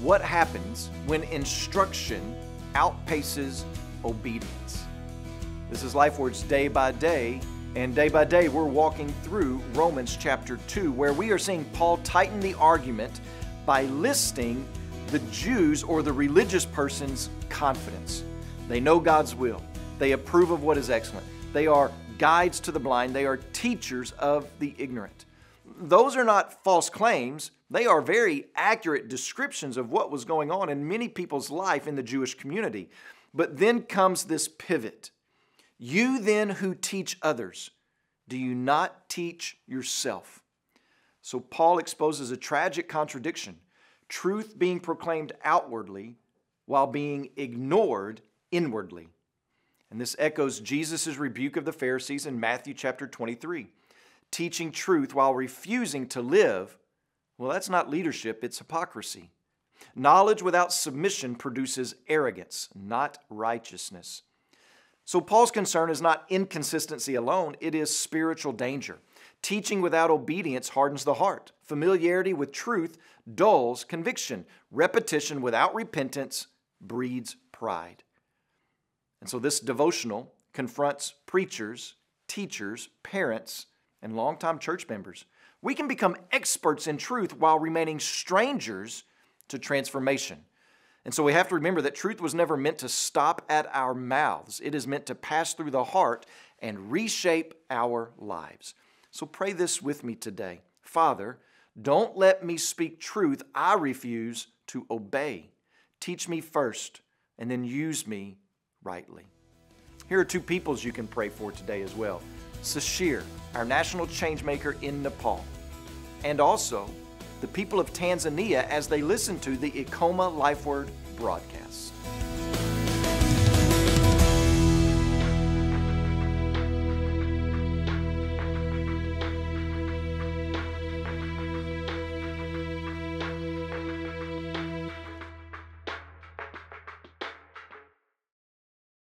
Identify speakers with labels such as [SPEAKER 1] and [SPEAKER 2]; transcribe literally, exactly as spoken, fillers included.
[SPEAKER 1] What happens when instruction outpaces obedience? This is LifeWords Day by Day, and day by day we're walking through Romans chapter two, where we are seeing Paul tighten the argument by listing the Jews or the religious person's confidence. They know God's will. They approve of what is excellent. They are guides to the blind. They are teachers of the ignorant. Those are not false claims. They are very accurate descriptions of what was going on in many people's life in the Jewish community. But then comes this pivot. You then who teach others, do you not teach yourself? So Paul exposes a tragic contradiction. Truth being proclaimed outwardly while being ignored inwardly. And this echoes Jesus' rebuke of the Pharisees in Matthew chapter twenty-three. Teaching truth while refusing to live, well, that's not leadership, it's hypocrisy. Knowledge without submission produces arrogance, not righteousness. So Paul's concern is not inconsistency alone, it is spiritual danger. Teaching without obedience hardens the heart. Familiarity with truth dulls conviction. Repetition without repentance breeds pride. And so this devotional confronts preachers, teachers, parents, and longtime church members. We can become experts in truth while remaining strangers to transformation. And so we have to remember that truth was never meant to stop at our mouths. It is meant to pass through the heart and reshape our lives. So pray this with me today. Father, don't let me speak truth I refuse to obey. Teach me first and then use me rightly. Here are two peoples you can pray for today as well. Sashir, our national changemaker in Nepal, and also the people of Tanzania as they listen to the Ikoma LifeWord broadcasts.